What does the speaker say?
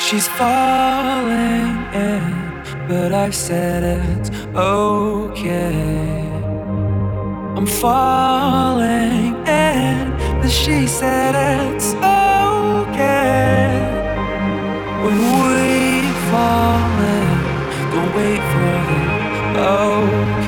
She's falling in, but I said it's okay. I'm falling in, but she said it's okay. When we fall in, don't wait for the okay.